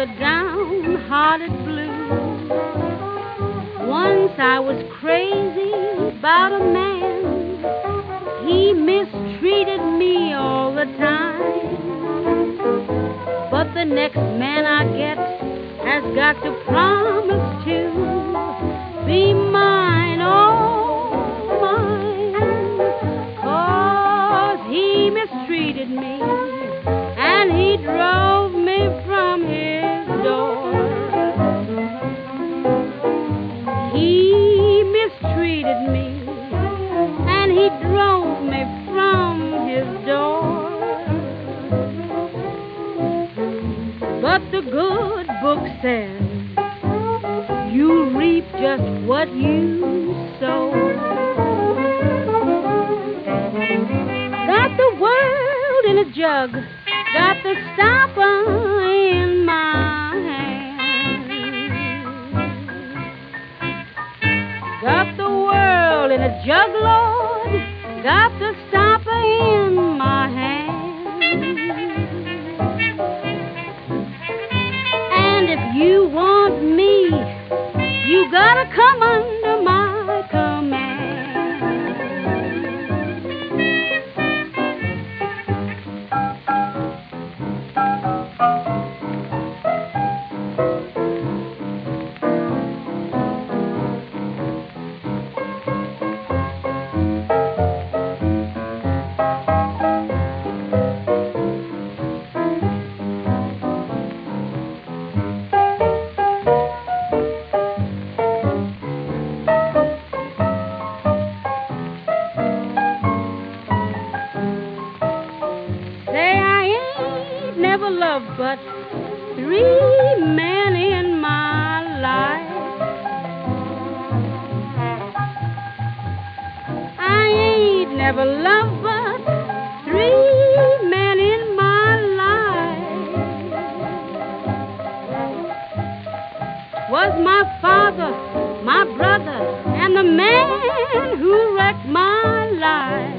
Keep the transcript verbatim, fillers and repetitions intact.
the downhearted blues. Once I was crazy about a man. He mistreated me all the time. But the next man I get has got to promise to be mine, oh mine. 'Cause he mistreated me and he drove me from his door. He mistreated me and he drove me from his door. But the good book says you reap just what you sow. Got the world in a jug, got the stopper in my hand. Got the world in a jug, Lord, got the stopper in my hand. And if you want me, you gotta come under my command. Never loved but three men in my life. I ain't never loved but three men in my life. Was my father, my brother, and the man who wrecked my life.